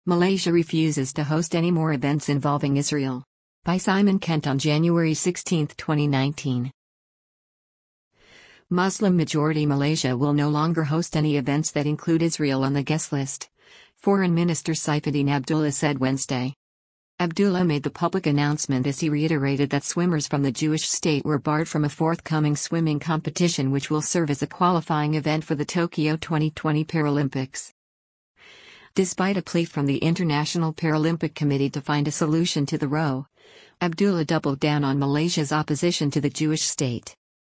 Malaysia refuses to host any more events involving Israel. By Simon Kent on January 16, 2019. Muslim-majority Malaysia will no longer host any events that include Israel on the guest list, Foreign Minister Saifuddin Abdullah said Wednesday. Abdullah made the public announcement as he reiterated that swimmers from the Jewish state were barred from a forthcoming swimming competition which will serve as a qualifying event for the Tokyo 2020 Paralympics. Despite a plea from the International Paralympic Committee to find a solution to the row, Abdullah doubled down on Malaysia's opposition to the Jewish state.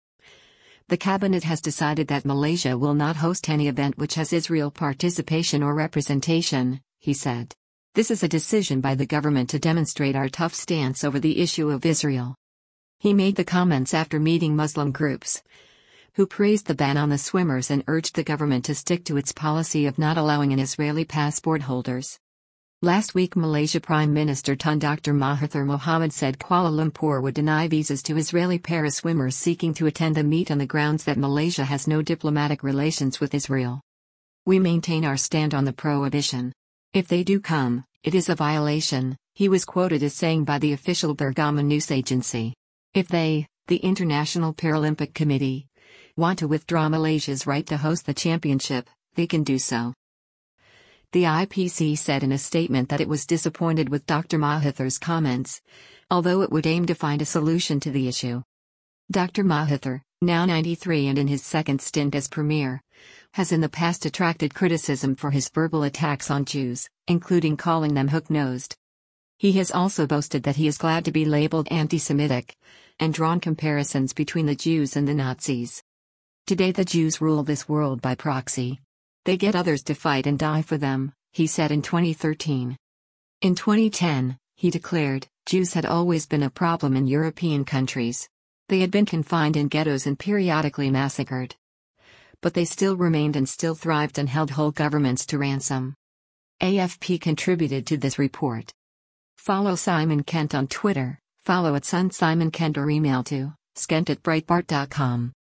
The cabinet has decided that Malaysia will not host any event which has Israel participation or representation, he said. This is a decision by the government to demonstrate our tough stance over the issue of Israel. He made the comments after meeting Muslim groups, who praised the ban on the swimmers and urged the government to stick to its policy of not allowing an Israeli passport holders. Last week Malaysia Prime Minister Tun Dr. Mahathir Mohamad said Kuala Lumpur would deny visas to Israeli para-swimmers seeking to attend the meet on the grounds that Malaysia has no diplomatic relations with Israel. We maintain our stand on the prohibition. If they do come, it is a violation, he was quoted as saying by the official Bergama news agency. If they, the International Paralympic Committee, want to withdraw Malaysia's right to host the championship, they can do so. The IPC said in a statement that it was disappointed with Dr. Mahathir's comments, although it would aim to find a solution to the issue. Dr. Mahathir, now 93 and in his second stint as premier, has in the past attracted criticism for his verbal attacks on Jews, including calling them hook-nosed. He has also boasted that he is glad to be labeled anti-Semitic, and drawn comparisons between the Jews and the Nazis. Today the Jews rule this world by proxy. They get others to fight and die for them, he said in 2013. In 2010, he declared, Jews had always been a problem in European countries. They had been confined in ghettos and periodically massacred. But they still remained and still thrived and held whole governments to ransom. AFP contributed to this report. Follow Simon Kent on Twitter, follow @SunSimonKent or email to skent@breitbart.com.